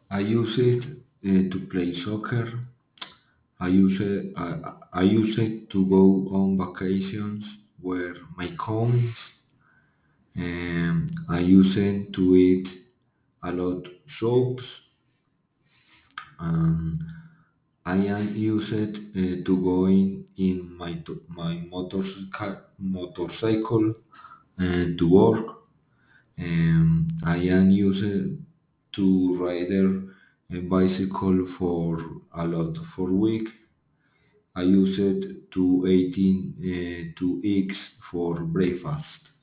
I use it to play soccer. I use it to go on vacations where my coins. I use it to eat a lot soups. And I am used to going in my motorcycle to work. I am used to ride a bicycle for a lot for week. I use it to eating to eggs for breakfast.